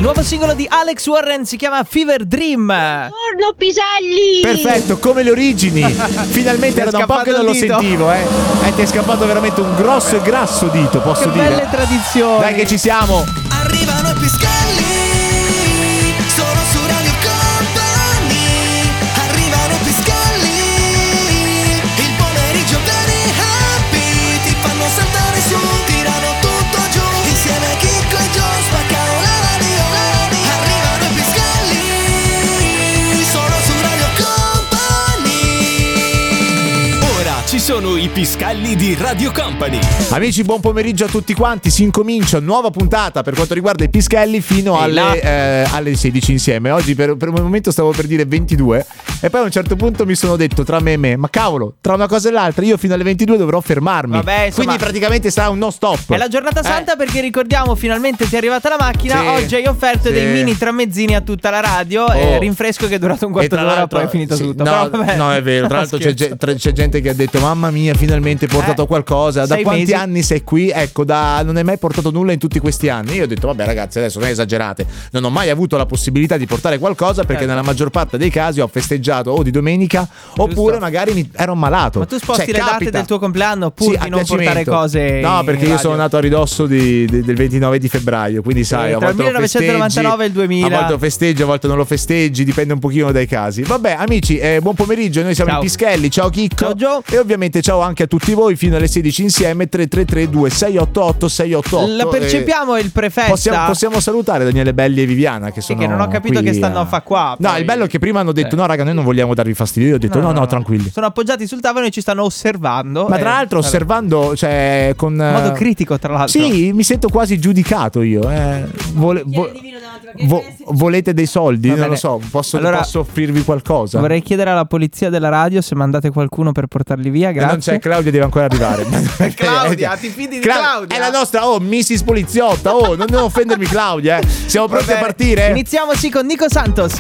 nuovo singolo di Alex Warren si chiama Fever Dream. Buongiorno Piselli. Perfetto, come le origini. Finalmente era da un po' che non lo sentivo, ti è scappato veramente un grosso e grasso dito, posso dire. Che belle tradizioni. Dai che ci siamo. Arrivano i Piscalli, solo su Radio Company. Arrivano i Piscalli, il pomeriggio very happy. Ti fanno saltare su, tirano tutto giù. Insieme a Chicco e Gio spaccano la radio. Arrivano i Piscalli, solo su Radio Company. Ora ci sono i Piscalli di Radio Company. Amici, buon pomeriggio a tutti quanti. Si incomincia nuova puntata per quanto riguarda i Piscalli fino alle 16 insieme. Oggi per un momento stavo per dire 22 e poi a un certo punto mi sono detto tra me e me, ma cavolo, tra una cosa e l'altra io fino alle 22 dovrò fermarmi. Vabbè, insomma, quindi praticamente sarà un no stop. È la giornata santa perché ricordiamo finalmente ti è arrivata la macchina. Sì, oggi hai offerto dei mini tramezzini a tutta la radio e rinfresco che è durato un quarto d'ora, poi è finito tutto. No, Però, vabbè. no, è vero. Tra l'altro c'è gente che ha detto mamma mia, finalmente hai portato qualcosa. Da 6 quanti mesi. anni sei qui? Ecco, non hai mai portato nulla in tutti questi anni. Io ho detto vabbè ragazzi, adesso non esagerate. Non ho mai avuto la possibilità di portare qualcosa perché nella maggior parte dei casi ho festeggiato o di domenica oppure magari ero malato. Ma tu sposti le capita. date del tuo compleanno pur di non portare cose. No, perché io sono nato a ridosso del 29 di febbraio, quindi sai, a tra il volte 1999 e il 2000. a volte lo festeggi, a volte non lo festeggi, dipende un pochino dai casi. Vabbè amici, buon pomeriggio, noi siamo Ciao. i Pischelli, ciao Chicco. Ciao Gio. E ovviamente ciao anche a tutti voi fino alle 16 insieme. 333 2688 688. La percepiamo il prefesta. Possiamo salutare Daniele Belli e Viviana che sono che non ho capito qui che stanno a fa qua. No, poi. il bello è che prima hanno detto no raga, noi non vogliamo darvi fastidio. Io ho detto no, tranquilli. Sono appoggiati sul tavolo e ci stanno osservando. Ma tra l'altro osservando, cioè con in modo critico, tra l'altro. Sì, mi sento quasi giudicato io. Volete dei soldi? Va Non bene. lo so, posso offrirvi qualcosa? Vorrei chiedere alla polizia della radio se mandate qualcuno per portarli via, grazie. Non c'è, Claudia deve ancora arrivare. Claudia, ti fidi di Claudia? È la nostra, Mrs. Poliziotta, non devo offendermi Claudia, Siamo pronti a partire? Iniziamo con Nico Santos.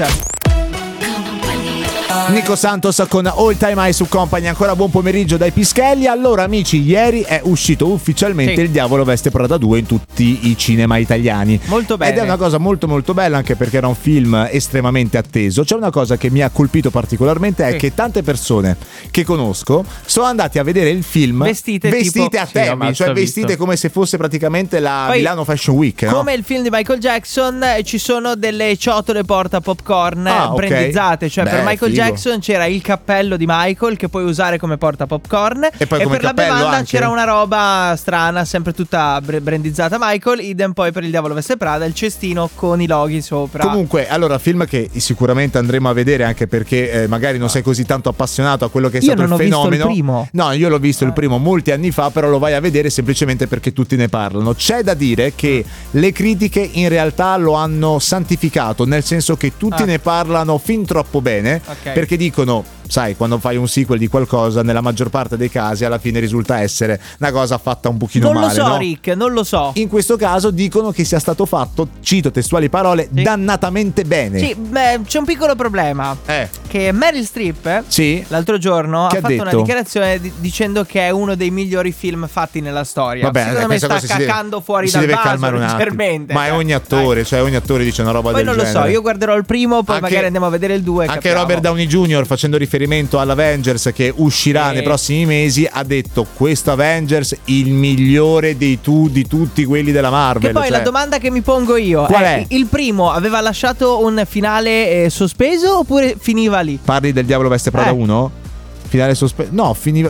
Nico Santos con All Time High su Company. Ancora buon pomeriggio dai Pischelli. Allora amici, ieri è uscito ufficialmente Il Diavolo Veste Prada 2 in tutti i cinema italiani. Molto bene. Ed è una cosa molto molto bella, anche perché era un film estremamente atteso. C'è una cosa che mi ha colpito particolarmente, è che tante persone che conosco sono andati a vedere il film vestite a tema, cioè vestite come se fosse praticamente la Milano Fashion Week, no? Come il film di Michael Jackson, ci sono delle ciotole porta popcorn brandizzate, cioè per Michael Jackson c'era il cappello di Michael che puoi usare come porta popcorn e poi come per la bevanda anche c'era una roba strana, sempre tutta brandizzata Michael. Idem poi per Il Diavolo Veste Prada, il cestino con i loghi sopra. Comunque, allora, film che sicuramente andremo a vedere, anche perché magari non sei così tanto appassionato a quello che è stato il fenomeno. Io non ho visto il primo. No, io l'ho visto il primo molti anni fa, però lo vai a vedere semplicemente perché tutti ne parlano. C'è da dire che le critiche in realtà lo hanno santificato, nel senso che tutti ne parlano fin troppo bene, perché dicono, sai, quando fai un sequel di qualcosa, nella maggior parte dei casi alla fine risulta essere una cosa fatta un pochino male. Non lo so, no? Rick, non lo so. In questo caso dicono che sia stato fatto, cito testuali parole, dannatamente bene. Sì, c'è un piccolo problema. Che Meryl Streep l'altro giorno ha fatto una dichiarazione dicendo che è uno dei migliori film fatti nella storia. Vabbè, secondo me sta cacando fuori dal vaso leggermente. Ma è ogni attore, cioè ogni attore dice una roba poi del genere. Poi non lo so, io guarderò il primo, poi magari andiamo a vedere il 2. Anche Robert Downey Jr., facendo riferimento all'Avengers che uscirà nei prossimi mesi, ha detto questo Avengers il migliore di tutti quelli della Marvel. Che poi la domanda che mi pongo io qual è? Il primo aveva lasciato un finale sospeso oppure finiva lì? Parli del Diavolo Veste Prada 1? Finale sospeso? No, finiva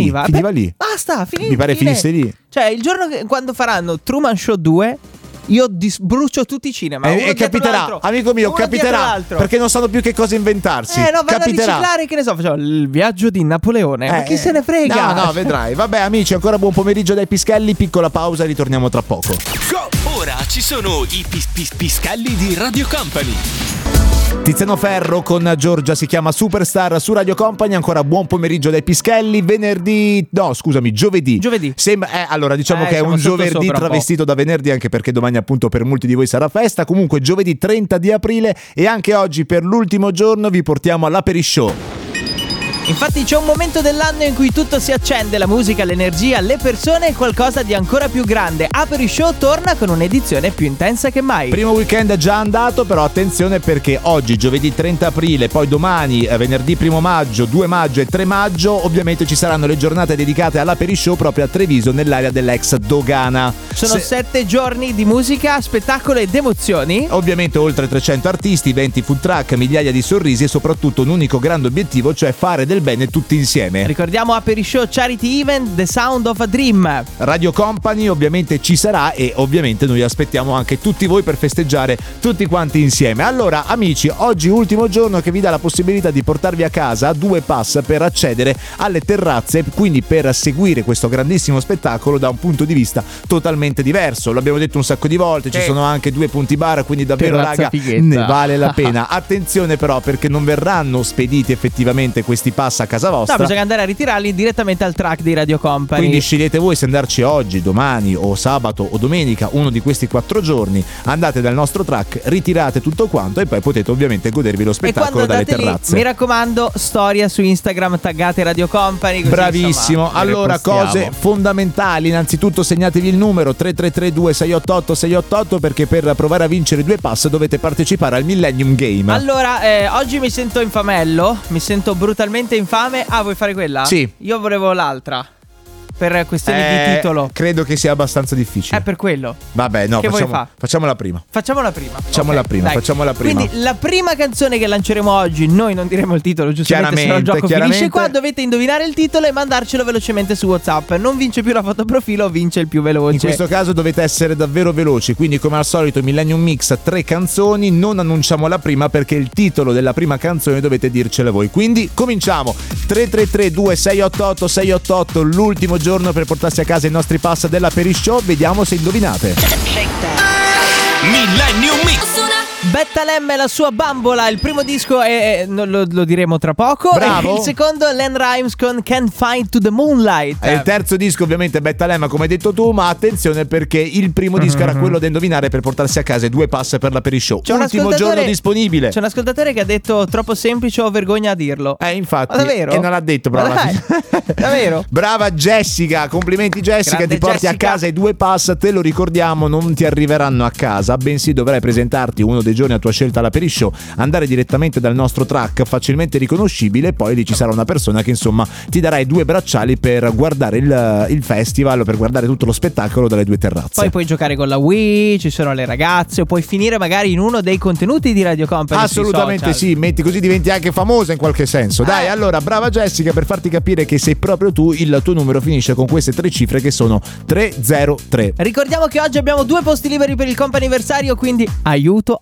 lì. Basta, mi pare finisse lì. Cioè il giorno quando faranno Truman Show 2 io brucio tutti i cinema. E capiterà, amico mio, capiterà. Perché non sanno più che cosa inventarsi. No, vanno a riciclare, che ne so, facciamo il viaggio di Napoleone. Ma chi se ne frega? No, vedrai. Vabbè, amici, ancora buon pomeriggio dai Pischelli. Piccola pausa, ritorniamo tra poco. Ora ci sono i Piscalli di Radio Company. Tiziano Ferro con Giorgia si chiama Superstar su Radio Company. Ancora buon pomeriggio dai Pischelli. Giovedì. Allora diciamo che è un giovedì travestito da venerdì, anche perché domani appunto per molti di voi sarà festa. Comunque giovedì 30 di aprile e anche oggi per l'ultimo giorno vi portiamo all'Aperi Show. Infatti c'è un momento dell'anno in cui tutto si accende, la musica, l'energia, le persone e qualcosa di ancora più grande. Aperishow torna con un'edizione più intensa che mai. Primo weekend è già andato, però attenzione perché oggi, giovedì 30 aprile, poi domani, venerdì 1 maggio, 2 maggio e 3 maggio, ovviamente ci saranno le giornate dedicate all'Aperishow proprio a Treviso, nell'area dell'ex Dogana. Sono 7 giorni di musica, spettacolo ed emozioni. Ovviamente oltre 300 artisti, 20 food truck, migliaia di sorrisi e soprattutto un unico grande obiettivo, cioè fare del bene tutti insieme. Ricordiamo Aperishow Charity Event The Sound of a Dream. Radio Company ovviamente ci sarà e ovviamente noi aspettiamo anche tutti voi per festeggiare tutti quanti insieme. Allora amici, oggi ultimo giorno che vi dà la possibilità di portarvi a casa 2 pass per accedere alle terrazze, quindi per seguire questo grandissimo spettacolo da un punto di vista totalmente diverso. L'abbiamo detto un sacco di volte, ci sono anche 2 punti bar, quindi davvero Terrazza raga fighetta. ne vale la pena. Attenzione però perché non verranno spediti effettivamente questi pass a casa vostra. No, bisogna andare a ritirarli direttamente al track di Radio Company. Quindi scegliete voi se andarci oggi, domani o sabato o domenica, uno di questi 4 giorni. Andate dal nostro track, ritirate tutto quanto e poi potete ovviamente godervi lo spettacolo dalle terrazze. Mi raccomando, storia su Instagram, taggate Radio Company. Così, bravissimo. insomma, allora, cose fondamentali. Innanzitutto segnatevi il numero 333-2688-688 perché per provare a vincere 2 pass dovete partecipare al Millennium Game. Allora, oggi mi sento infamello, mi sento brutalmente infame. Ah, vuoi fare quella? Sì. Io volevo l'altra. Per questioni di titolo. Credo che sia abbastanza difficile. È per quello. Vabbè, no, Che vuoi fa? facciamo la prima. Facciamo la prima. Facciamo la prima, dai. facciamo la prima. Quindi la prima canzone che lanceremo oggi, noi non diremo il titolo, giustamente, se no il gioco finisce qua. Dovete indovinare il titolo e mandarcelo velocemente su WhatsApp. Non vince più la fotoprofilo, vince il più veloce. In questo caso dovete essere davvero veloci, quindi come al solito Millennium Mix 3 canzoni, non annunciamo la prima perché il titolo della prima canzone dovete dircelo voi. Quindi cominciamo. 333-2688-688, l'ultimo giorno per portarsi a casa i nostri pass della Perishow, vediamo se indovinate. Millennium Mix. Bettalem e la sua bambola. Il primo disco lo diremo tra poco. Bravo. E il secondo Len Rimes con Can't Find to the Moonlight. E il terzo disco ovviamente Bettalem, come hai detto tu, ma attenzione perché il primo disco era quello da indovinare per portarsi a casa i 2 pass per la Perishow. Ultimo giorno disponibile. C'è un ascoltatore che ha detto troppo semplice, ho vergogna a dirlo. Infatti. Ma davvero? E non l'ha detto però alla fine. Davvero? Brava Jessica, complimenti Jessica. Grande ti porti Jessica. a casa i 2 pass, te lo ricordiamo, non ti arriveranno a casa, bensì dovrai presentarti uno dei giorni a tua scelta alla Perishow, andare direttamente dal nostro track facilmente riconoscibile e poi lì ci sarà una persona che insomma ti darà i 2 bracciali per guardare il festival, per guardare tutto lo spettacolo dalle 2 terrazze. Poi puoi giocare con la Wii, ci sono le ragazze, o puoi finire magari in uno dei contenuti di Radio Company. Assolutamente sì, metti così diventi anche famosa in qualche senso. Dai, allora brava Jessica, per farti capire che sei proprio tu, il tuo numero finisce con queste 3 cifre che sono 303. Ricordiamo che oggi abbiamo 2 posti liberi per il comp'anniversario, quindi aiuto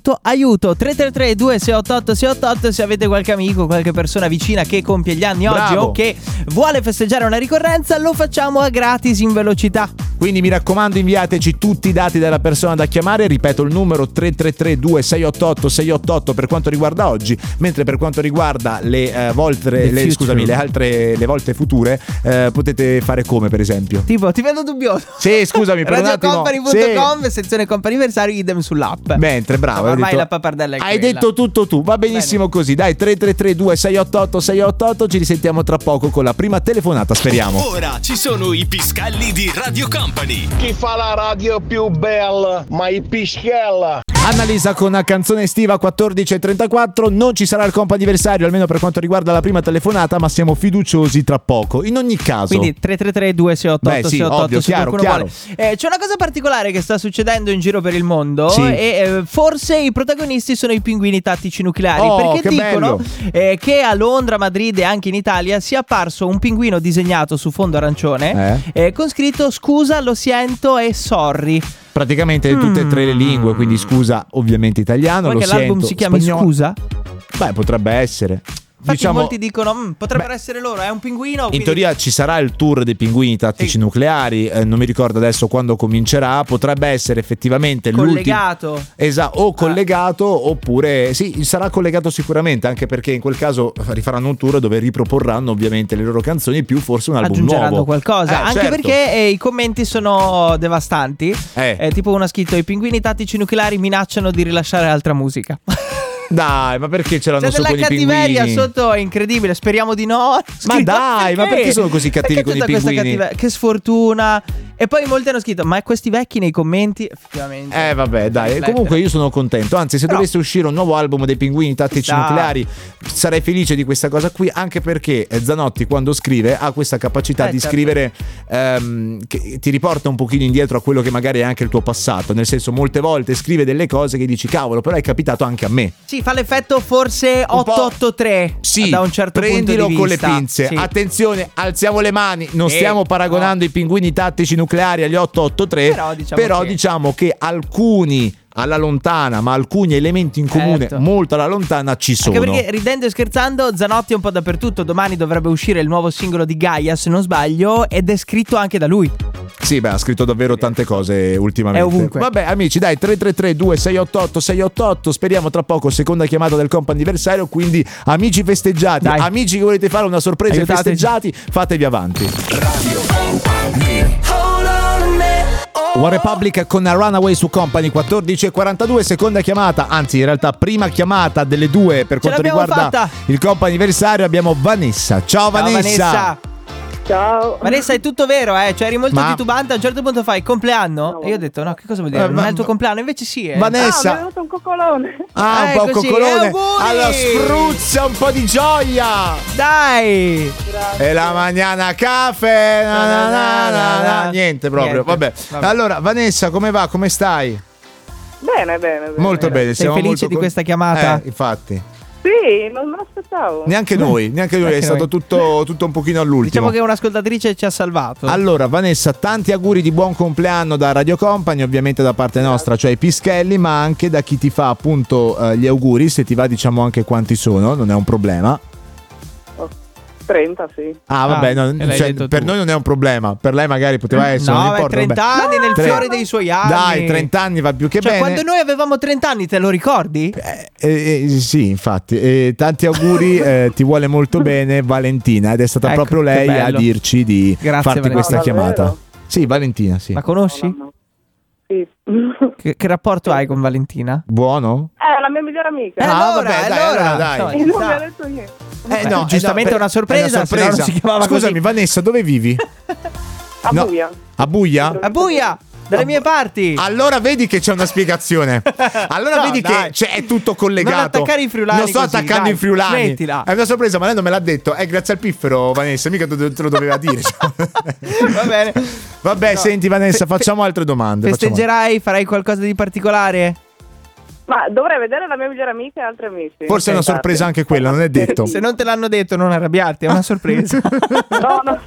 333-2688-688 se avete qualche amico, qualche persona vicina che compie gli anni oggi o che vuole festeggiare una ricorrenza, lo facciamo a gratis in velocità. Quindi mi raccomando, inviateci tutti i dati della persona da chiamare, ripeto il numero 333-2688-688 per quanto riguarda oggi, mentre per quanto riguarda le volte future potete fare come per esempio? Tipo, ti vedo dubbioso. Sì, scusami, per un attimo. Radiocompany.com, sezione comp'anniversario, idem sull'app. Mentre, bravo, ormai la pappardella è hai quella. detto tutto tu, va benissimo così. Dai, 333-2688-688, ci risentiamo tra poco con la prima telefonata, speriamo. Ora ci sono i piscalli di Radio Company. Chi fa la radio più bella? Ma i pischella. Annalisa con una canzone estiva 14.34. Non ci sarà il comp'anniversario, almeno per quanto riguarda la prima telefonata, ma siamo fiduciosi tra poco. In ogni caso, quindi 333-2688-688 ovvio, chiaro. C'è una cosa particolare che sta succedendo in giro per il mondo, sì. e forse i protagonisti sono i pinguini tattici nucleari, perché che dicono che a Londra, Madrid e anche in Italia sia apparso un pinguino disegnato su fondo arancione con scritto scusa, lo siento e sorry. Praticamente tutte e 3 le lingue, quindi scusa ovviamente italiano, Vuoi lo che l'album si chiami spagnolo. Scusa? Beh, potrebbe essere. Infatti molti dicono potrebbero essere loro, è un pinguino. In teoria ci sarà il tour dei pinguini tattici nucleari, non mi ricordo adesso quando comincerà, potrebbe essere effettivamente collegato. O collegato oppure sì, sarà collegato sicuramente, anche perché in quel caso rifaranno un tour dove riproporranno ovviamente le loro canzoni più forse un album aggiungeranno nuovo. qualcosa, anche certo. perché i commenti sono devastanti. Tipo uno ha scritto: i pinguini tattici nucleari minacciano di rilasciare altra musica. Dai, ma perché ce l'hanno C'è su della con i pinguini? cattiveria sotto, è incredibile. Speriamo di no. Ma dai, ma perché sono così cattivi con i pinguini? Che sfortuna. E poi molti hanno scritto: ma questi vecchi nei commenti? Effettivamente. Vabbè, dai. Comunque io sono contento. Anzi, se dovesse uscire un nuovo album dei Pinguini Tattici Nucleari, sarei felice di questa cosa qui. Anche perché Zanotti, quando scrive, ha questa capacità di scrivere che ti riporta un pochino indietro a quello che magari è anche il tuo passato. Nel senso, molte volte scrive delle cose che dici, cavolo, però è capitato anche a me. Sì, fa l'effetto forse 883. Sì, da un certo punto di vista. prendilo con le pinze. Sì. Attenzione, alziamo le mani. Non stiamo paragonando i Pinguini Tattici Nucleari agli 883. Però diciamo che alcuni alla lontana, ma alcuni elementi in comune molto alla lontana ci sono. Anche perché, ridendo e scherzando, Zanotti è un po' dappertutto. Domani dovrebbe uscire il nuovo singolo di Gaia, se non sbaglio, ed è scritto anche da lui. Sì, beh, ha scritto davvero tante cose ultimamente. È ovunque. Vabbè, amici, dai, 333-2688-688. Speriamo tra poco, seconda chiamata del comp'anniversario. Quindi, amici festeggiati, amici che volete fare una sorpresa ai festeggiati, fatevi avanti. Radio Company. One Republic con Runaway su Company, 14:42, seconda chiamata, anzi in realtà prima chiamata delle due per quanto riguarda il comp'anniversario. Abbiamo Vanessa. Ciao Vanessa. Ciao. Vanessa, è tutto vero, Cioè eri molto titubante. A un certo punto fai compleanno? No. E io ho detto, no, che cosa vuol dire? Non è il tuo compleanno? Invece sì, Vanessa. Mi è venuto un coccolone. Un po' coccolone. Allora spruzza un po' di gioia. Dai. Grazie. E la mañana caffè. Niente proprio. Vabbè. Allora, Vanessa, come va? Come stai? Bene. Molto bene. Sei felice di questa chiamata? Infatti. Sì, non me l'aspettavo. Neanche noi, è stato tutto un pochino all'ultimo. Diciamo che un'ascoltatrice ci ha salvato. Allora Vanessa, tanti auguri di buon compleanno da Radio Company, ovviamente da parte nostra, cioè i Pischelli, ma anche da chi ti fa appunto gli auguri. Se ti va diciamo anche quanti sono, non è un problema. 30, sì. Vabbè, per noi non è un problema. Per lei magari poteva essere. No, non importa, 30 anni nel fiore dei suoi anni. Dai, 30 anni va più che bene. Quando noi avevamo 30 anni, te lo ricordi? Sì, infatti. Tanti auguri, ti vuole molto bene Valentina. Ed è stata proprio lei a dirci di farti questa chiamata. Sì, Valentina, sì. La conosci? No. Sì. Che rapporto hai con Valentina? Buono? È la mia migliore amica. Allora dai. Non mi ha detto niente. No, giustamente è una sorpresa. Se no non si chiamava Scusami, così. Vanessa, dove vivi? A Buia. A Buia? A Buia, dalle mie parti. Allora vedi che c'è una spiegazione. Allora vedi che è tutto collegato. Non attaccare i friulani. Non sto così, attaccando i friulani. Smettila. È una sorpresa, ma lei non me l'ha detto. È grazie al piffero, Vanessa. Mica te lo doveva dire. Va bene. Vabbè, senti Vanessa, facciamo altre domande. Festeggerai? Farai qualcosa di particolare? Ma dovrei vedere la mia migliore amica e altri amici. Forse è una sorpresa anche quella, non è detto. Se non te l'hanno detto non arrabbiarti, è una sorpresa. No.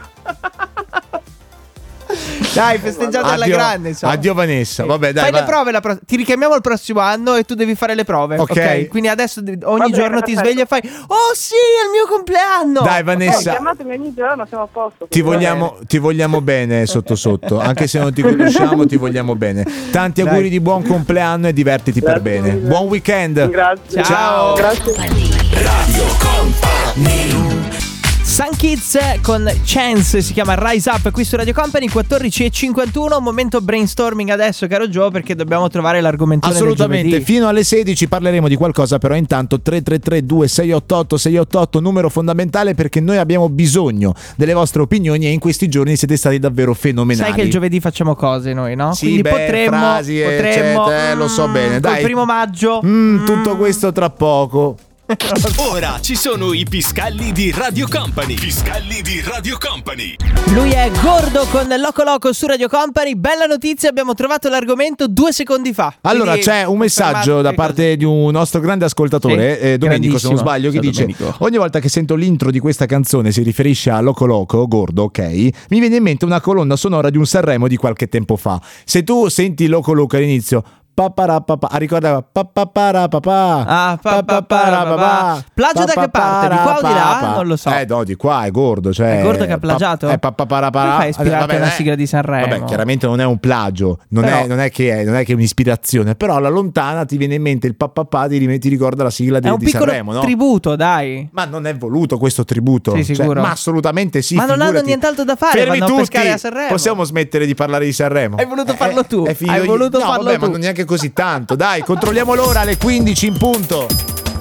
Dai, festeggiate alla grande, insomma. Addio Vanessa. Vabbè, dai. Fai le prove, ti richiamiamo il prossimo anno e tu devi fare le prove. Ok. Quindi adesso ogni giorno ti svegli e fai: oh sì, è il mio compleanno. Dai Vanessa. Chiamatemi ogni giorno, siamo a posto. Ti vogliamo bene sotto. Anche se non ti conosciamo, ti vogliamo bene. Tanti auguri di buon compleanno e divertiti per bene. Buon weekend. Grazie. Ciao. Grazie. Radio Company. Sun Kids con Chance, si chiama Rise Up qui su Radio Company, 14:51. Un momento brainstorming adesso, caro Joe, perché dobbiamo trovare l'argomentone del assolutamente, giovedì. fino alle 16 parleremo di qualcosa, però intanto 333-2688-688, numero fondamentale, perché noi abbiamo bisogno delle vostre opinioni e in questi giorni siete stati davvero fenomenali. Sai che il giovedì facciamo cose noi, no? Sì, quindi potremmo frasi, lo so bene, dai. Il primo maggio tutto questo tra poco. Ora ci sono i Pischelli di Radio Company. Pischelli di Radio Company. Lui è Gordo con Loco Loco su Radio Company. Bella notizia, abbiamo trovato l'argomento 2 secondi fa. Allora c'è un messaggio da parte di un nostro grande ascoltatore, Domenico se non sbaglio, che dice: ogni volta che sento l'intro di questa canzone si riferisce a Loco Loco, Gordo, ok, mi viene in mente una colonna sonora di un Sanremo di qualche tempo fa. Se tu senti Loco Loco all'inizio, ricorda papà. Plagio da che parte? Di qua o di là? Non lo so. No, di qua è Gordo, cioè è Gordo che ha plagiato? Come fai a ispirarti alla sigla di Sanremo? Vabbè, chiaramente non è un plagio, non è che è un'ispirazione, però alla lontana ti viene in mente il papà, ti ricorda la sigla di Sanremo, no? È un piccolo tributo, ma non è voluto questo tributo. Sì, sicuro. Ma assolutamente sì. Ma non hanno nient'altro da fare, vanno a pescare a Sanremo. Possiamo smettere di parlare di Sanremo? Hai voluto farlo tu. Hai voluto farlo tu. Ma non neanche così tanto. Dai, controlliamo l'ora alle 15 in punto.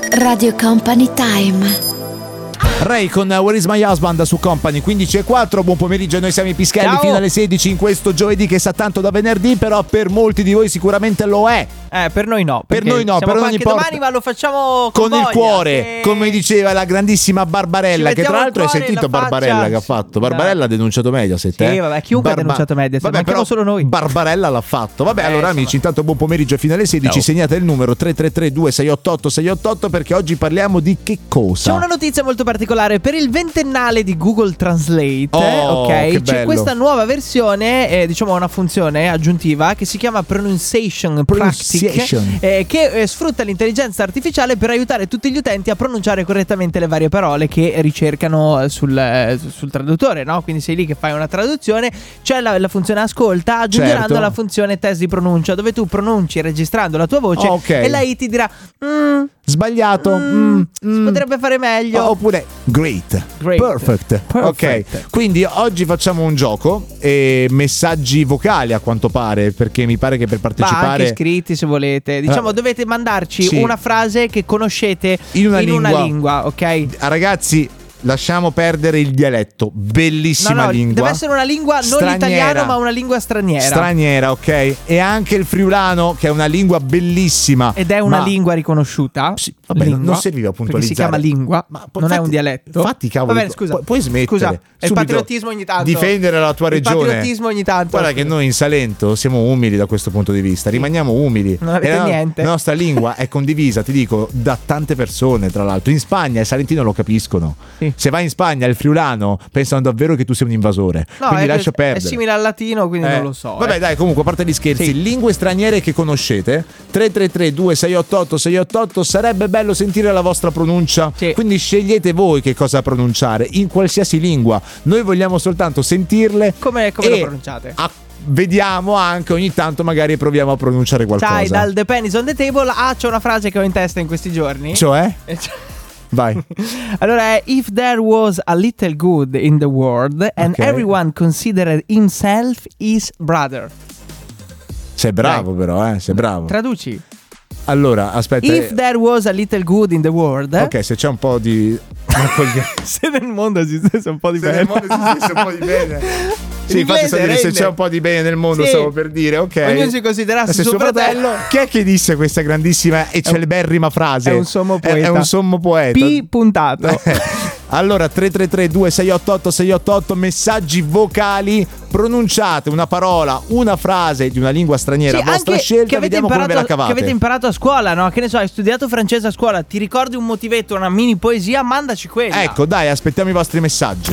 Radio Company Time. Ray con Where is my husband su Company 15:04. Buon pomeriggio, noi siamo i Pischelli. Ciao. Fino alle 16 in questo giovedì che sa tanto da venerdì, però per molti di voi sicuramente lo è. Per noi no. Per noi no, siamo però qua non anche importa. domani, ma lo facciamo Con il voglia, cuore, come diceva la grandissima Barbarella, Ci che tra mettiamo l'altro il hai cuore sentito nella Barbarella faccia. che ha fatto. Barbarella ha denunciato Mediaset. Sì, vabbè, chiunque ha denunciato Mediaset, Vabbè, manchiamo però solo noi. Barbarella l'ha fatto. Vabbè, allora insomma. amici, intanto buon pomeriggio fino alle 16. Ciao. Segnate il numero 333-2688-688 perché oggi parliamo di che cosa? C'è una notizia molto particolare per il ventennale di Google Translate. Oh, ok, che c'è bello. questa nuova versione, diciamo una funzione aggiuntiva che si chiama Pronunciation Pronunciation. Practice, che sfrutta l'intelligenza artificiale per aiutare tutti gli utenti a pronunciare correttamente le varie parole che ricercano sul traduttore, no? Quindi sei lì che fai una traduzione, c'è la funzione ascolta, aggiungeranno Certo. la funzione test di pronuncia, dove tu pronunci registrando la tua voce Ok. e la AI ti dirà Sbagliato. si potrebbe fare meglio. Oppure great. Great. Perfect. Perfect. Ok. Quindi oggi facciamo un gioco e messaggi vocali a quanto pare, perché mi pare che per Ma partecipare anche scritti se volete. Diciamo dovete mandarci sì. una frase che conoscete In una lingua, ok? Ragazzi, lasciamo perdere il dialetto. Bellissima lingua. deve essere una lingua non Straniera. l'italiano, ma una lingua straniera. Straniera, ok? E anche il friulano, che è una lingua bellissima. Ed è una Ma- lingua riconosciuta. Sì, vabbè, Lingua, non serviva a perché puntualizzare. si chiama lingua, non è un dialetto. Infatti, cavolo, Va bene, scusa. puoi smettere. Scusa, è il subito patriottismo ogni tanto. Difendere la tua Il regione. patriottismo ogni tanto. Guarda che noi in Salento siamo umili da questo punto di vista. Rimaniamo umili. Non avete E niente. La nostra lingua è condivisa, ti dico, da tante persone, tra l'altro. In Spagna il salentino lo capiscono. Sì. Se vai in Spagna il friulano pensano davvero che tu sei un invasore. No, quindi è, lascia è perdere. simile al latino, quindi non lo so. Vabbè, dai, comunque, a parte gli scherzi, Sì. lingue straniere che conoscete, 333-2688-688, sarebbe bello sentire la vostra pronuncia. Sì. Quindi scegliete voi che cosa pronunciare, in qualsiasi lingua. Noi vogliamo soltanto sentirle. Come e lo pronunciate? Vediamo anche ogni tanto, magari proviamo a pronunciare qualcosa. Sai, dal The Pen is on the Table. C'è una frase che ho in testa in questi giorni. Cioè? Vai. Allora è: if there was a little good in the world and Ok. everyone considered himself his brother. Sei bravo, però, sei bravo. Traduci. Allora, aspetta. If there was a little good in the world. Ok, se c'è un po' di. Se nel mondo esistesse un po' di Se bene. nel mondo esistesse un po' di bene. Sì, infatti sto a dire, se rende. c'è un po' di bene nel mondo, Sì. stavo per dire, ok. Ognuno si considerasse Se suo fratello. Chi è che disse questa grandissima e celeberrima frase? È un sommo poeta. È un sommo poeta. P puntato. Allora 333-2688-688, messaggi vocali, pronunciate una parola, una frase di una lingua straniera Sì, a vostra anche scelta, che avete vediamo come ve la imparato, cavate. che avete imparato a scuola, no? Che ne so, hai studiato francese a scuola, ti ricordi un motivetto, una mini poesia, mandaci quella. Ecco, dai, aspettiamo i vostri messaggi.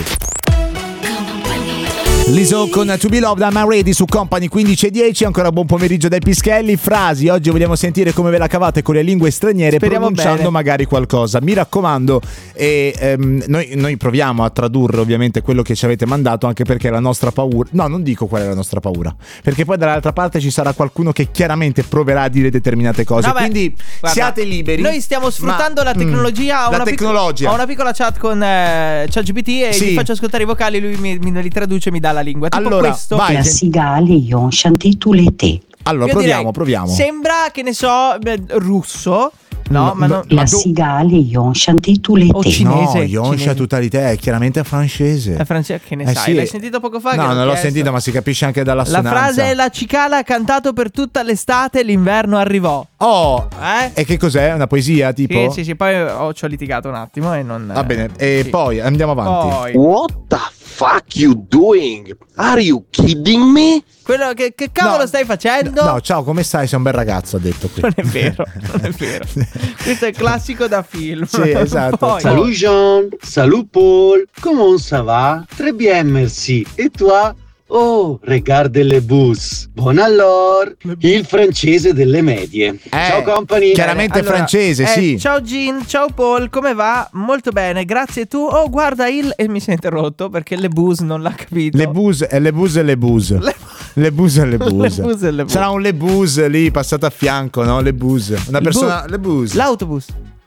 Lizzo con To Be Loved, I'm Ready su Company 15:10. Ancora buon pomeriggio dai Pischelli. Frasi, oggi vogliamo sentire come ve la cavate con le lingue straniere. Speriamo pronunciando bene. magari qualcosa. Mi raccomando, noi proviamo a tradurre ovviamente quello che ci avete mandato, anche perché la nostra paura. No, non dico qual è la nostra paura, perché poi dall'altra parte ci sarà qualcuno che chiaramente proverà a dire determinate cose. Vabbè, quindi guarda, siate liberi. Noi stiamo sfruttando Ma- la tecnologia. la tecnologia. Ho una piccola chat con ChatGPT e Sì. gli faccio ascoltare i vocali, lui me li traduce e mi dà la lingua. Tipo Allora, questo. vai. La cigale, io ho sentito le te. Allora, Io direi, proviamo. Sembra, che ne so, russo. No, ma non. La cigale, io ho sentito le O te. cinese. No, Yonsha totalità è chiaramente francese. È francese, che ne Eh sai? sì. L'hai sentito poco fa? che No, l'ho non l'ho chiesto? sentita, ma si capisce anche dalla La sonanza. frase è: la cicala ha cantato per tutta l'estate, l'inverno arrivò. Oh, Eh? e che cos'è? Una poesia tipo? Sì, poi ci ho litigato un attimo e non. Va bene, e sì. poi andiamo avanti. Poi, What the fuck you doing? Are you kidding me? quello che cavolo No, stai facendo? No, ciao, come stai? Sei un bel ragazzo, ha detto qui. Non è vero, non è vero. Questo è classico da film. Sì, esatto. Poi, Salut Jean, salut Paul, comment ça va? Très bien, merci. Et toi? Oh, regarde le bus. Bon alors, il francese delle medie. Ciao company. Chiaramente allora, francese, sì. Ciao Gin, ciao Paul, come va? Molto bene, grazie tu. Oh, guarda il. E mi si è interrotto perché le bus non l'ha capito. Le bus e le bus. Le bus e le bus. Le bus e le bus. Sarà un le bus lì passato a fianco, no? Le bus. Una Il persona. Le bus. L'autobus.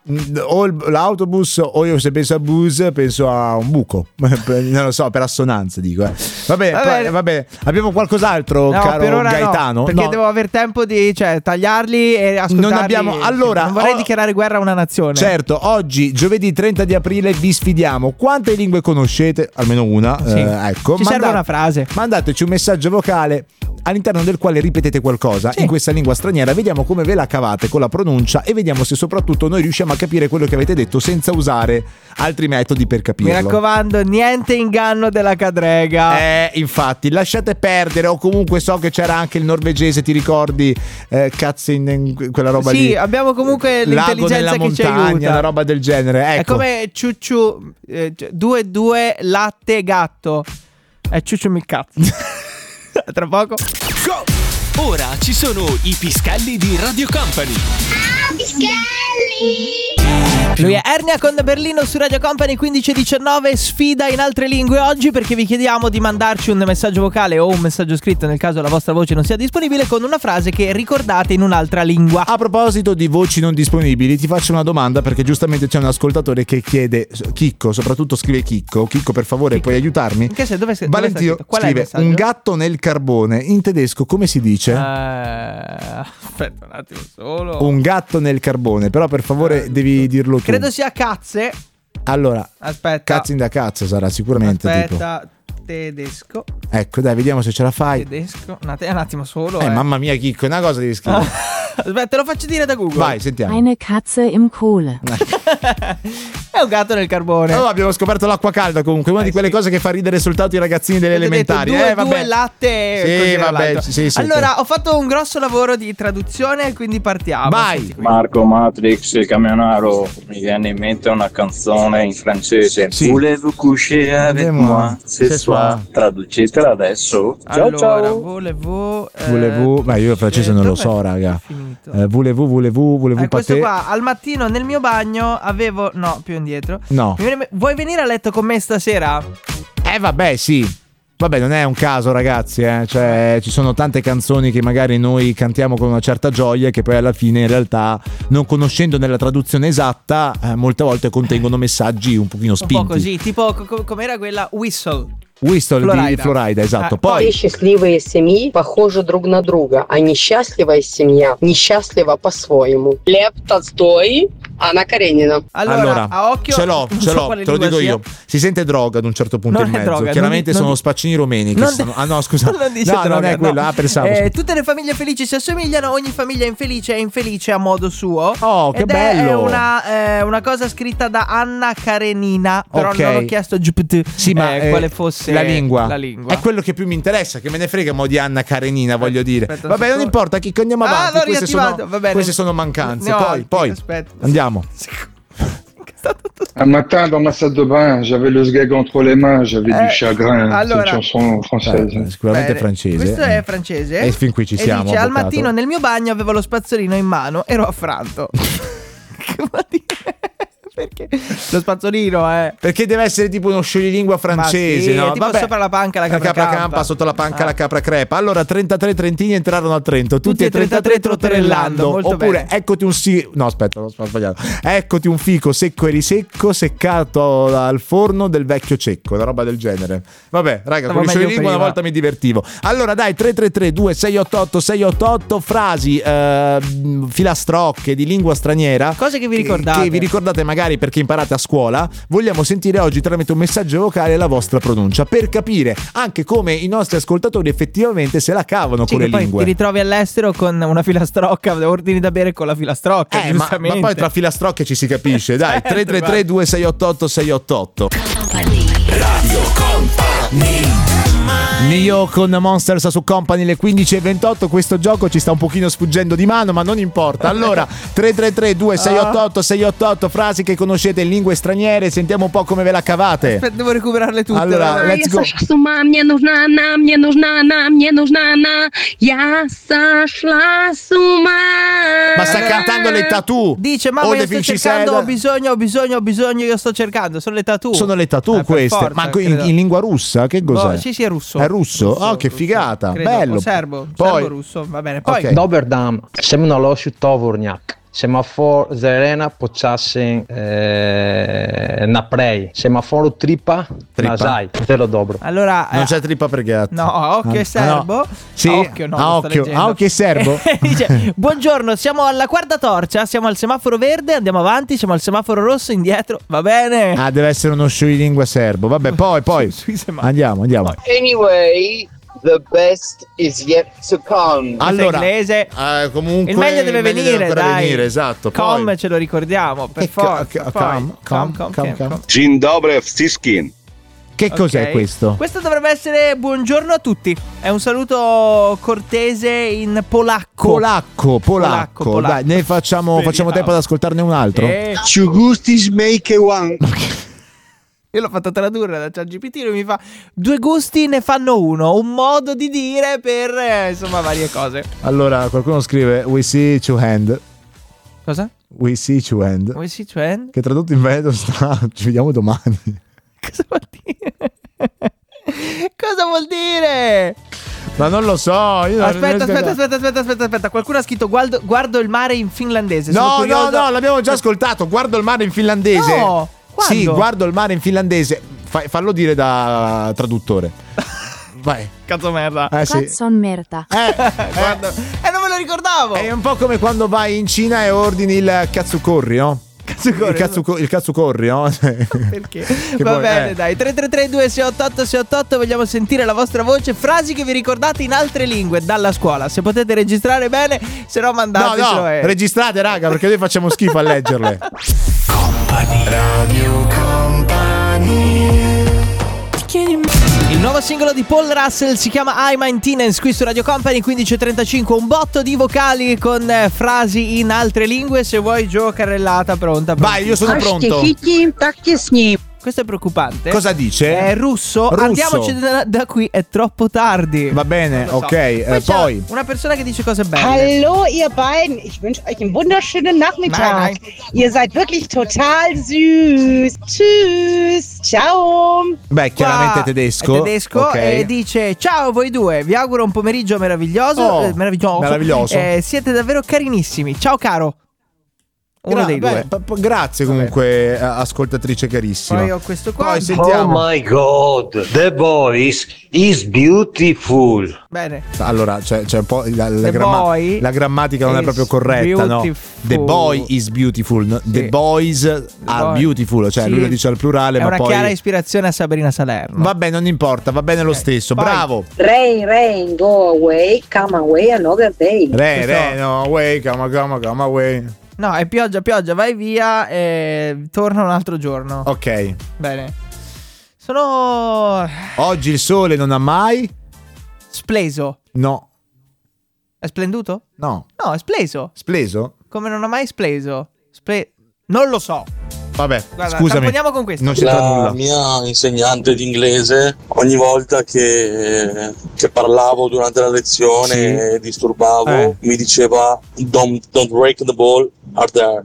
o l'autobus, o io se penso a bus penso a un buco. Non lo so, per assonanza dico. Vabbè. Abbiamo qualcos'altro, no, caro per ora Gaetano? No, perché devo aver tempo di tagliarli e ascoltarli. Non abbiamo. Allora, non vorrei dichiarare guerra a una nazione. Certo, oggi giovedì 30 di aprile vi sfidiamo. Quante lingue conoscete? Almeno una. Sì. Ecco. Ci serve una frase. Mandateci un messaggio vocale all'interno del quale ripetete qualcosa in questa lingua straniera. Vediamo come ve la cavate con la pronuncia e vediamo se soprattutto noi riusciamo a capire quello che avete detto senza usare altri metodi per capirlo. Mi raccomando, niente inganno della cadrega. Infatti, lasciate perdere. O comunque so che c'era anche il norvegese, ti ricordi? Quella roba lì. Sì, abbiamo comunque l'intelligenza che ci aiuta. Una roba del genere. Ecco. È come ciucciu 2 latte gatto. È ciucciu mi cazzo. Tra poco. Go! Ora ci sono i Piscalli di Radio Company. Lui è Ernia con Berlino su Radio Company 15:19. Sfida in altre lingue oggi, perché vi chiediamo di mandarci un messaggio vocale o un messaggio scritto nel caso la vostra voce non sia disponibile, con una frase che ricordate in un'altra lingua. A proposito di voci non disponibili, ti faccio una domanda, perché giustamente c'è un ascoltatore che chiede, Chicco, soprattutto scrive Chicco, per favore, Chicco, puoi aiutarmi? In che senso? Dove Valentino qual scrive è il un gatto nel carbone. In tedesco come si dice? Aspetta un attimo solo. Un gatto nel carbone, però per favore devi dirlo tu. Credo sia cazze. Allora, aspetta. Cazzo in da cazzo sarà sicuramente. Aspetta, tipo. Tedesco. Ecco, dai, vediamo se ce la fai. Tedesco. Un attimo solo. Mamma mia, Chicco, una cosa devi scrivere. Aspetta, te lo faccio dire da Google. Vai, sentiamo. Eine Katze im Kohle. È un gatto nel carbone. Oh, abbiamo scoperto l'acqua calda comunque, una di quelle cose che fa ridere soltanto i ragazzini delle elementari. Due latte. Sì, vabbè. Sì, allora, ho fatto un grosso lavoro di traduzione, quindi partiamo. Vai. Marco Matrix, il camionaro, mi viene in mente una canzone in francese. Sì. Voulez-vous coucher avec moi ce soir? Traducetela adesso. Ciao allora, ciao. Voulez-vous, ma io il francese non lo so, raga. Voulez-vous questo pâté. qua, al mattino nel mio bagno avevo, no, più indietro. No. Vuoi venire a letto con me stasera? Vabbè, sì. Vabbè, non è un caso, ragazzi, cioè ci sono tante canzoni che magari noi cantiamo con una certa gioia, che poi alla fine in realtà, non conoscendo nella traduzione esatta, molte volte contengono messaggi un pochino spinti. Un po' così, tipo com'era quella Whistle di Florida, esatto. Poi счастливые семьи похожи друг на друга, а несчастливая семья несчастлива по-своему. Лев Толстой, Anna Karenina. Allora, a occhio, ce l'ho, te lo dico io. Si sente droga ad un certo punto in mezzo. Chiaramente sono spaccini romeni che stanno. Ah no, scusa. Non è quello. Pensavo. Tutte le famiglie felici si assomigliano, ogni famiglia infelice è infelice a modo suo. Oh, che bello! È una cosa scritta da Anna Karenina. Però non ho chiesto a GPT quale fosse la lingua. È quello che più mi interessa, che me ne frega mo di Anna Karenina, voglio dire. Vabbè, non importa, chi andiamo avanti. Queste sono mancanze. Poi andiamo. Un matin, dans ma salle de bain, j'avais le sgeg entre les mains, j'avais du chagrin. C'est une chanson française. Sicuramente francese. Questo è francese. E fin qui ci siamo. Dice, al mattino nel mio bagno avevo lo spazzolino in mano, ero affranto. Che vuol dire? Perché? Lo spazzolino, Perché deve essere tipo uno scioglilingua francese, no? Tipo sopra la panca la capra campa, sotto la panca la capra crepa. Allora 33 trentini entrarono a Trento, tutti e 33 trotterellando. Oppure eccoti un ho sbagliato. Eccoti un fico secco e risecco, seccato al forno del vecchio cecco, una roba del genere. Vabbè, raga, con i scioglilingua una volta mi divertivo. Allora dai, 333 2688 688 frasi filastrocche di lingua straniera, cose che vi ricordate. Che vi ricordate magari perché imparate a scuola. Vogliamo sentire oggi tramite un messaggio vocale la vostra pronuncia, per capire anche come i nostri ascoltatori effettivamente se la cavano con le poi lingue. Ti ritrovi all'estero con una filastrocca, ordini da bere con la filastrocca, ma poi tra filastrocche ci si capisce. Dai, 333 2688 688. Radio Company. Nio con Monsters su Company, le 15:28. Questo gioco ci sta un pochino sfuggendo di mano, ma non importa. Allora 333 2688 688 frasi che conoscete in lingue straniere, sentiamo un po' come ve la cavate. Aspetta, devo recuperarle tutte. Allora, let's go. Мне нужна она, я сошла с ума. Ma sta cantando le tattoo. Dice, mamma, io sto cercando, ho bisogno, io sto cercando. Sono le tattoo. Sono le tattoo queste. Forza, ma in lingua russa? Che cos'è? Sì, è russo. È russo? Oh, che figata. Credo. Bello. Serbo Poi russo, va bene. Poi okay. Dober dam, se mną losiu tovorniak. Semafor Zerena Počasen Naprej. Semaforo Tripa Nazaj. Te lo dobro. Allora, non c'è trippa per gatto. No, occhio e serbo. No. Sì, occhio e serbo. Dice: buongiorno, siamo alla quarta torcia, siamo al semaforo verde, andiamo avanti, siamo al semaforo rosso, indietro. Va bene. Ah, deve essere uno scioglilingua serbo. Vabbè, poi andiamo. Anyway, the best is yet to come. Allora, inglese. Comunque il meglio deve venire, dai. Venire, esatto. Com ce lo ricordiamo, per forza. Com. Dzień dobry, Stiskin. Che cos'è questo? Questo dovrebbe essere buongiorno a tutti. È un saluto cortese in polacco. Polacco. Dai, ne facciamo tempo ad ascoltarne un altro. Two gustis make one. Io l'ho fatto tradurre da ChatGPT, lui mi fa: due gusti ne fanno uno, un modo di dire per insomma varie cose. Allora qualcuno scrive we see two hand. Cosa? We see two hand. Che tradotto in veneto sta ci vediamo domani. Cosa vuol dire? Cosa vuol dire? Ma non lo so. Io Aspetta. Qualcuno ha scritto guardo il mare in finlandese. No, l'abbiamo già ascoltato. Guardo il mare in finlandese. No. Quando? Sì, guardo il mare in finlandese. Fallo dire da traduttore. Vai. Cazzo merda. Sì. Cazzo merda. Guarda. Non me lo ricordavo. È un po' come quando vai in Cina e ordini il katsucorri, no? Il katsucorri, no? Perché? Va bene, dai. 333-2688-688. Vogliamo sentire la vostra voce. Frasi che vi ricordate in altre lingue dalla scuola. Se potete registrare bene, se no mandatecelo. No, registrate, raga, perché noi facciamo schifo a leggerle. Radio Company. Il nuovo singolo di Paul Russell si chiama I Maintenance, qui su Radio Company 15:35. Un botto di vocali con frasi in altre lingue. Se vuoi, Gio, carrellata pronta. Vai, io sono pronto. Questo è preoccupante. Cosa dice? È russo. Andiamoci da qui, è troppo tardi. Va bene, ok. Poi una persona che dice cose belle. Hallo ihr beiden, ich wünsche euch einen wunderschönen Nachmittag. Ihr seid wirklich total süß. Tschüss, ciao. Beh, chiaramente tedesco. È tedesco, e dice: ciao voi due, vi auguro un pomeriggio meraviglioso. Meraviglioso. Siete davvero carinissimi. Ciao caro. Uno dei due. Grazie comunque, ascoltatrice carissima. Poi ho questo qua. Poi sentiamo. Oh my god, the boys is beautiful. Bene. Allora c'è un po' la grammatica non è proprio corretta, no? The boy is beautiful, no? The boys are beautiful, cioè lui lo dice al plurale, è ma una poi chiara ispirazione a Sabrina Salerno. Vabbè, non importa, va bene lo stesso. Poi. Bravo. Rain, go away, come away another day. Rain, no, away, come away. No, è pioggia, vai via e torna un altro giorno. Ok. Bene. Oggi il sole non ha mai spleso. No. È splenduto? No. No, è spleso. Spleso? Come non ha mai spleso? Non lo so. Vabbè, guarda, scusami. tamponiamo con questo. Non c'entra nulla. La mia insegnante di inglese, ogni volta che parlavo durante la lezione e disturbavo, mi diceva don't break the ball out there.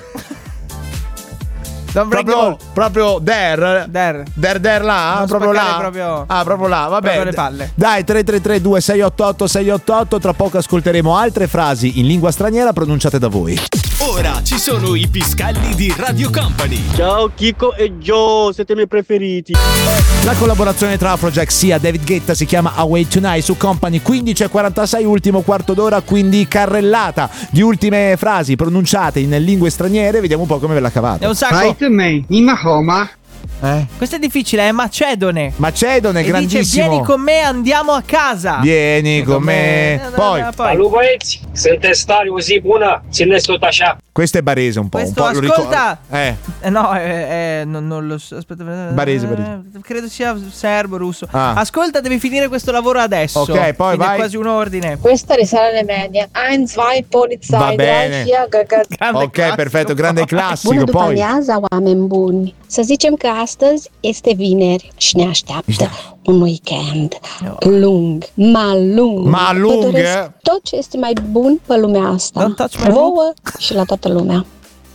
Proprio there là, proprio là. Proprio là, va bene. Le palle. Dai, 333-2688-688. Tra poco ascolteremo altre frasi in lingua straniera pronunciate da voi. Ora ci sono i Piscalli di Radio Company. Ciao Chico e Joe, siete i miei preferiti. La collaborazione tra Afrojack sia David Guetta si chiama Away Tonight su Company. 15:46, ultimo quarto d'ora, quindi carrellata di ultime frasi pronunciate in lingue straniere. Vediamo un po' come ve la cavate. È un sacco. Right me, in Mahoma. Questo è difficile, è Macedone. Macedone, grandissimo. Dice: vieni con me, andiamo a casa. Vieni con me. Poi sente stare così buona, se ne sto tascia. Questo è barese un po'. Questo un po' ascolta. No, non lo so. Aspetta. Barese. Credo sia serbo, russo. Ascolta, devi finire questo lavoro adesso. Ok, poi vai. È quasi un ordine. Questa risale alle medie. 1, 2, Polizei. Va bene. 3, 4. Ok, perfetto, grande classico. Poi. Oameni buni. Să zicem că astăzi este vineri și ne așteaptă un weekend lung, mai lung. Vă doresc tot ce este mai bun pe lumea asta. Vouă și la toată lumea.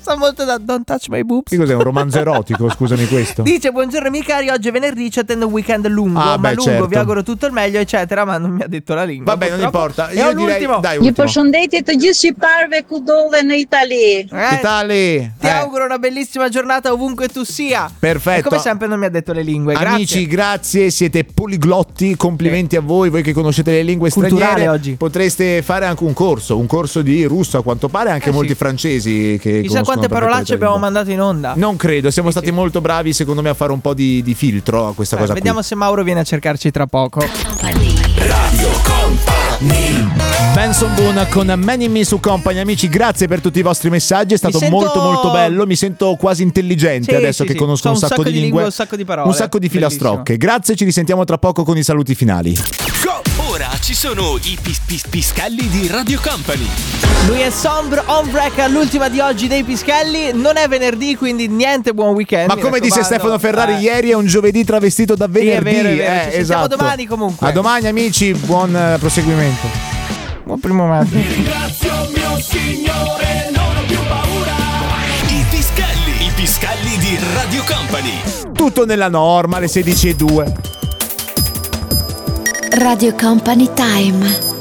Sa molto da Don't Touch My Boobs. Che cos'è, un romanzo erotico? Scusami questo. Dice: buongiorno miei cari, oggi è venerdì, ci attende un weekend lungo, lungo, certo. Vi auguro tutto il meglio, eccetera, ma non mi ha detto la lingua. Vabbè, non importa. E ho l'ultimo. Dai, Gli përshëndetje gli si parve ku dove in Italia. Ti auguro una bellissima giornata ovunque tu sia. Perfetto. E come sempre non mi ha detto le lingue. Amici, grazie, siete poliglotti, complimenti a voi che conoscete le lingue straniere. Oggi potreste fare anche un corso di russo, a quanto pare, anche molti francesi che chissà quante parolacce abbiamo mandato in onda. Non credo, siamo stati molto bravi secondo me a fare un po' di filtro a questa cosa. Vediamo se Mauro viene a cercarci tra poco. Radio Company. Benson Boone con Many Me su Company. Amici, grazie per tutti i vostri messaggi, è stato molto bello, mi sento quasi intelligente adesso che conosco un sacco di lingue, un sacco di parole, un sacco di filastrocche. Grazie, ci risentiamo tra poco con i saluti finali. Ora ci sono i Pischelli di Radio Company. Lui è Sombre Ombrek, l'ultima di oggi dei Pischelli. Non è venerdì, quindi niente buon weekend. Ma come disse Stefano Ferrari ieri, è un giovedì travestito da venerdì. Sì, è vero. Ci sentiamo esatto. domani comunque. A domani amici, buon proseguimento. Buon primo maggio. Ringrazio mio Signore, non ho più paura. I Pischelli di Radio Company. Tutto nella norma, alle 16:02. Radio Company Time.